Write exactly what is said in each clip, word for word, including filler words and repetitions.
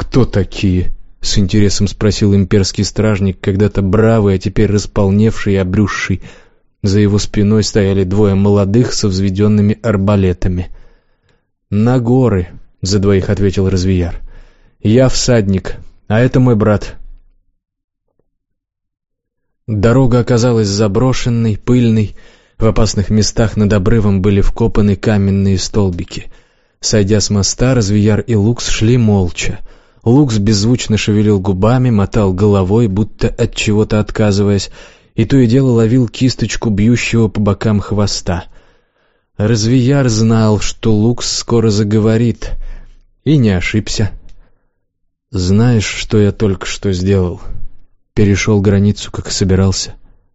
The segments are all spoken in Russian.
«Кто такие?» — с интересом спросил имперский стражник, когда-то бравый, а теперь располневший и обрюзший. За его спиной стояли двое молодых со взведенными арбалетами. «На горы», — за двоих ответил Развияр. «Я всадник, а это мой брат». Дорога оказалась заброшенной, пыльной. В опасных местах над обрывом были вкопаны каменные столбики. Сойдя с моста, Развияр и Лукс шли молча. Лукс беззвучно шевелил губами, мотал головой, будто от чего-то отказываясь, и то и дело ловил кисточку бьющего по бокам хвоста. Развияр знал, что Лукс скоро заговорит, и не ошибся. «Знаешь, что я только что сделал? Перешел границу, как и собирался.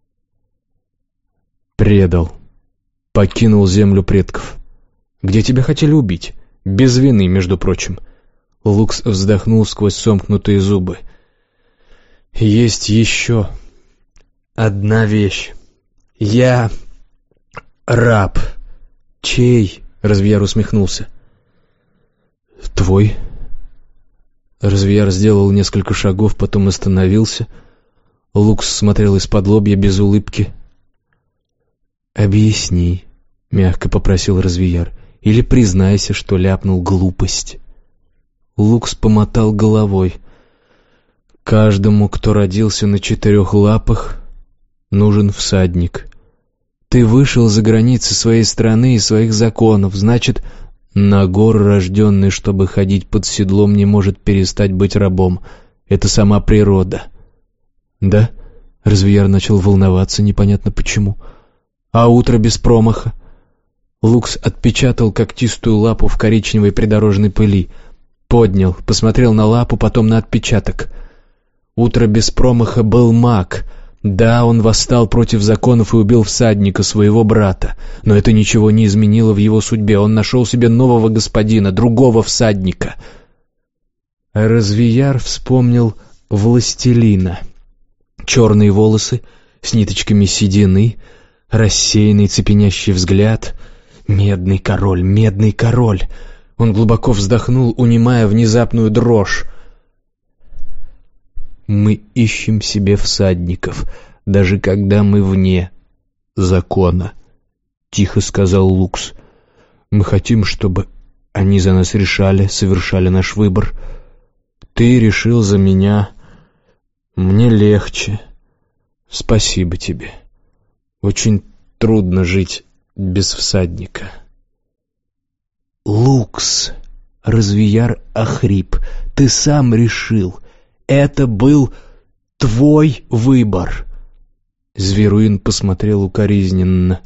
Предал. Покинул землю предков. Где тебя хотели убить? Без вины, между прочим». Лукс вздохнул сквозь сомкнутые зубы. «Есть еще одна вещь. Я раб». «Чей?» — Развияр усмехнулся. «Твой». Развияр сделал несколько шагов, потом остановился. Лукс смотрел из-под лобья без улыбки. «Объясни», — мягко попросил Развияр, — «или признайся, что ляпнул глупость». Лукс помотал головой. «Каждому, кто родился на четырех лапах, нужен всадник. Ты вышел за границы своей страны и своих законов, значит, Нагор, рожденный, чтобы ходить под седлом, не может перестать быть рабом. Это сама природа». «Да?» — Развияр начал волноваться, непонятно почему. «А утро без промаха?» Лукс отпечатал когтистую лапу в коричневой придорожной пыли. Поднял, посмотрел на лапу, потом на отпечаток. Утро без промаха был маг. Да, он восстал против законов и убил всадника, своего брата. Но это ничего не изменило в его судьбе. Он нашел себе нового господина, другого всадника. Развияр вспомнил властелина. Черные волосы с ниточками седины, рассеянный цепенящий взгляд. Медный король, медный король. Он глубоко вздохнул, унимая внезапную дрожь. «Мы ищем себе всадников, даже когда мы вне закона», — тихо сказал Лукс. «Мы хотим, чтобы они за нас решали, совершали наш выбор. Ты решил за меня. Мне легче. Спасибо тебе. Очень трудно жить без всадника». «Лукс», — Развияр охрип, — «ты сам решил. Это был твой выбор». Зверуин посмотрел укоризненно.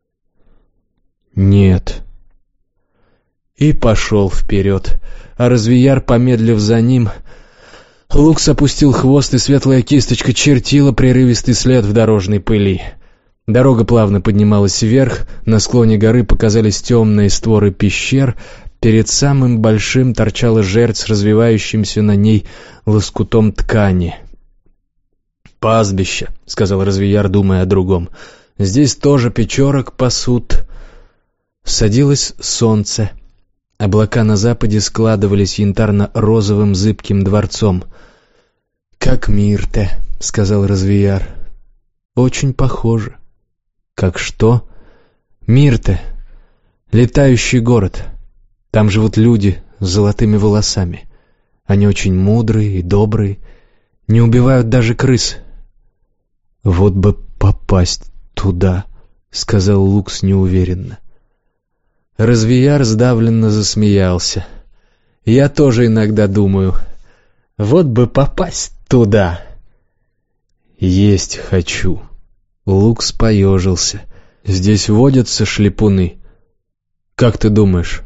«Нет». И пошел вперед, а Развияр, помедлив за ним... Лукс опустил хвост, и светлая кисточка чертила прерывистый след в дорожной пыли. Дорога плавно поднималась вверх, на склоне горы показались темные створы пещер, перед самым большим торчала жерть с развивающимся на ней лоскутом ткани. «Пастбище», — сказал Развияр, думая о другом. «Здесь тоже печорок пасут». Садилось солнце. Облака на западе складывались янтарно-розовым зыбким дворцом. «Как Мирте», — сказал Развияр. «Очень похоже». «Как что?» «Мирте. Летающий город. Там живут люди с золотыми волосами. Они очень мудрые и добрые, не убивают даже крыс». «Вот бы попасть туда», — сказал Лукс неуверенно. Развияр сдавленно засмеялся. «Я тоже иногда думаю, вот бы попасть туда». «Есть хочу». Лукс поежился. «Здесь водятся шлепуны. Как ты думаешь?»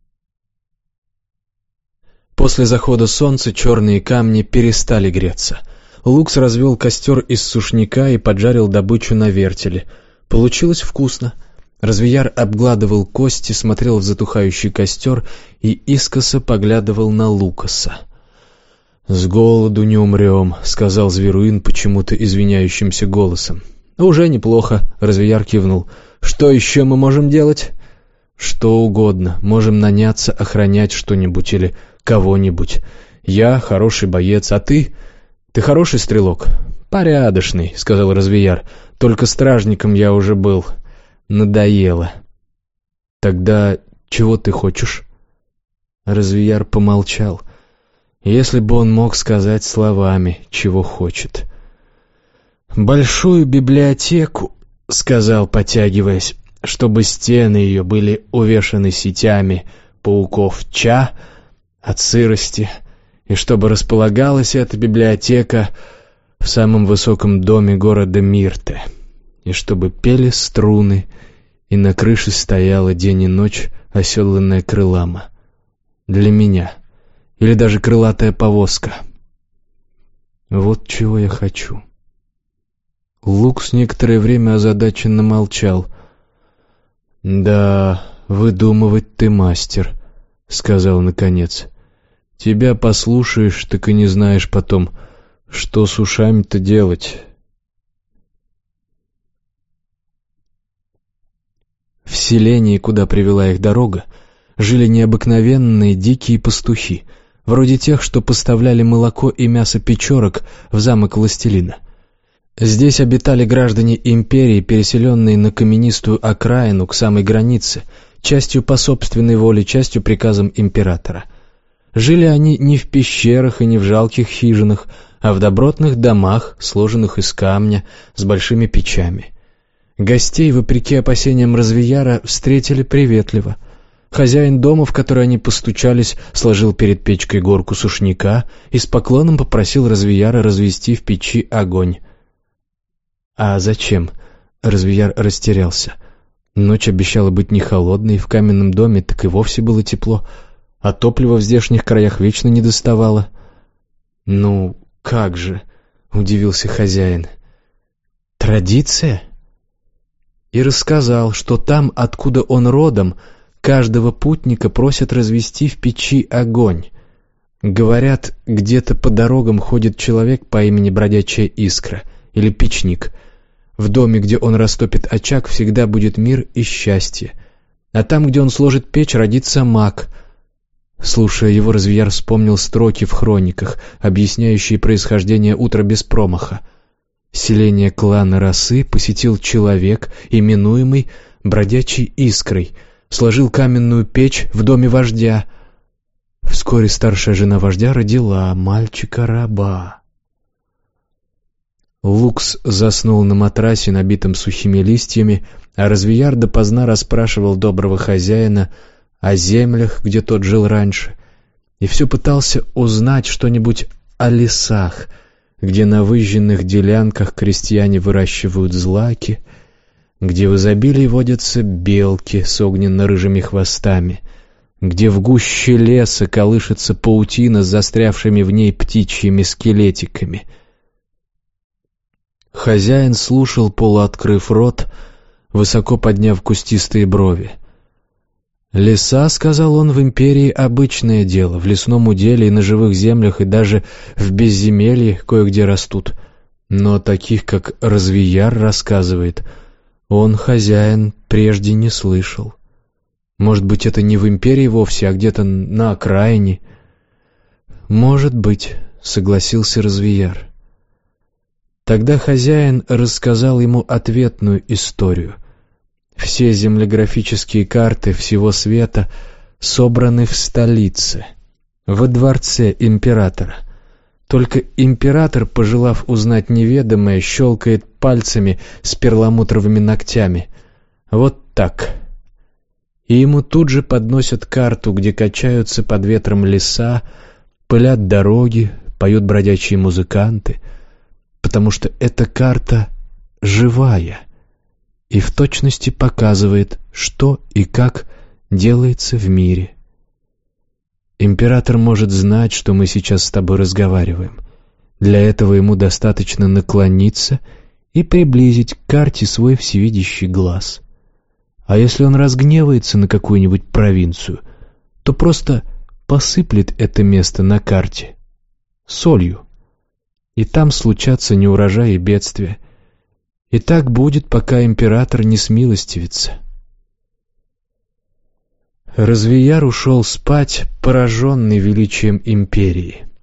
После захода солнца черные камни перестали греться. Лукс развел костер из сушняка и поджарил добычу на вертеле. Получилось вкусно. Развияр обгладывал кости, смотрел в затухающий костер и искоса поглядывал на Лукаса. «С голоду не умрем», — сказал Зверуин почему-то извиняющимся голосом. «Уже неплохо», — Развияр кивнул. «Что еще мы можем делать?» «Что угодно. Можем наняться охранять что-нибудь или кого-нибудь. Я хороший боец, а ты? Ты хороший стрелок? Порядочный, сказал Развияр. Только стражником я уже был. Надоело. Тогда чего ты хочешь? Развияр помолчал. Если бы он мог сказать словами, чего хочет. «Большую библиотеку», — сказал, потягиваясь, «чтобы стены ее были увешаны сетями пауков ча от сырости, и чтобы располагалась эта библиотека в самом высоком доме города Мирте, и чтобы пели струны, и на крыше стояла день и ночь оседланная крылама. Для меня. Или даже крылатая повозка. Вот чего я хочу». Лукс некоторое время озадаченно молчал. «Да, выдумывать ты мастер», — сказал наконец. «Тебя послушаешь, так и не знаешь потом, что с ушами-то делать». В селении, куда привела их дорога, жили необыкновенные дикие пастухи, вроде тех, что поставляли молоко и мясо печорок в замок властелина. Здесь обитали граждане империи, переселенные на каменистую окраину к самой границе, частью по собственной воле, частью приказом императора. Жили они не в пещерах и не в жалких хижинах, а в добротных домах, сложенных из камня, с большими печами. Гостей, вопреки опасениям Развияра, встретили приветливо. Хозяин дома, в который они постучались, сложил перед печкой горку сушняка и с поклоном попросил Развияра развести в печи огонь. «А зачем?» — Развияр растерялся. Ночь обещала быть не холодной, в каменном доме так и вовсе было тепло, а топлива в здешних краях вечно не доставало. «Ну, как же?» — удивился хозяин. «Традиция?» И рассказал, что там, откуда он родом, каждого путника просят развести в печи огонь. Говорят, где-то по дорогам ходит человек по имени Бродячая Искра или Печник. В доме, где он растопит очаг, всегда будет мир и счастье. А там, где он сложит печь, родится маг. Слушая его, Развияр вспомнил строки в хрониках, объясняющие происхождение утра без промаха. Селение клана Росы посетил человек, именуемый Бродячей Искрой, сложил каменную печь в доме вождя. Вскоре старшая жена вождя родила мальчика-раба. Лукс заснул на матрасе, набитом сухими листьями, а Развияр допоздна расспрашивал доброго хозяина о землях, где тот жил раньше, и все пытался узнать что-нибудь о лесах, где на выжженных делянках крестьяне выращивают злаки, где в изобилии водятся белки с огненно-рыжими хвостами, где в гуще леса колышется паутина с застрявшими в ней птичьими скелетиками. Хозяин слушал, полуоткрыв рот, высоко подняв кустистые брови. «Леса, — сказал он, — в империи обычное дело, в лесном уделе и на живых землях, и даже в безземелье кое-где растут. Но таких, как Развияр рассказывает, он, хозяин, прежде не слышал. Может быть, это не в империи вовсе, а где-то на окраине?» «Может быть, — согласился Развияр. Тогда хозяин рассказал ему ответную историю. Все землеграфические карты всего света собраны в столице, во дворце императора. Только император, пожелав узнать неведомое, щелкает пальцами с перламутровыми ногтями. Вот так. И ему тут же подносят карту, где качаются под ветром леса, пылят дороги, поют бродячие музыканты, потому что эта карта живая и в точности показывает, что и как делается в мире. Император может знать, что мы сейчас с тобой разговариваем. Для этого ему достаточно наклониться и приблизить к карте свой всевидящий глаз. А если он разгневается на какую-нибудь провинцию, то просто посыплет это место на карте солью, и там случатся неурожаи и бедствия. И так будет, пока император не смилостивится. Развияр ушел спать, пораженный величием империи.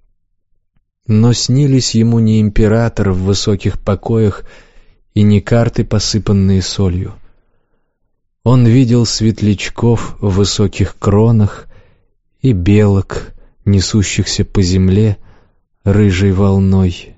Но снились ему не император в высоких покоях и не карты, посыпанные солью. Он видел светлячков в высоких кронах и белок, несущихся по земле рыжей волной.